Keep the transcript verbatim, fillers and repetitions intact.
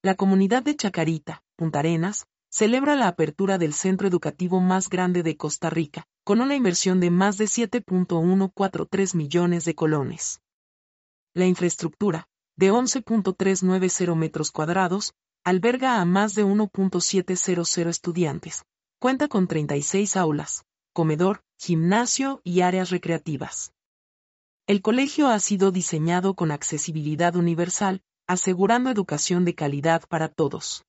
La comunidad de Chacarita, Punta Arenas, celebra la apertura del centro educativo más grande de Costa Rica, con una inversión de más de siete punto ciento cuarenta y tres millones de colones. La infraestructura, de once punto trescientos noventa metros cuadrados, alberga a más de uno punto setecientos estudiantes. Cuenta con treinta y seis aulas, comedor, gimnasio y áreas recreativas. El colegio ha sido diseñado con accesibilidad universal, asegurando educación de calidad para todos.